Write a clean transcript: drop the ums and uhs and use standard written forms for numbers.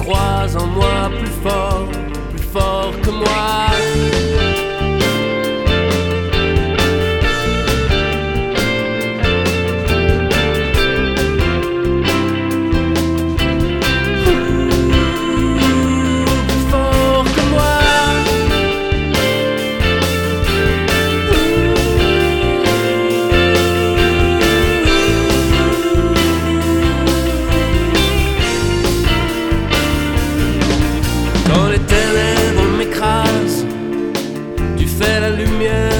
crois en moi plus fort que moi. Quand les ténèbres m'écrasent, tu fais la lumière.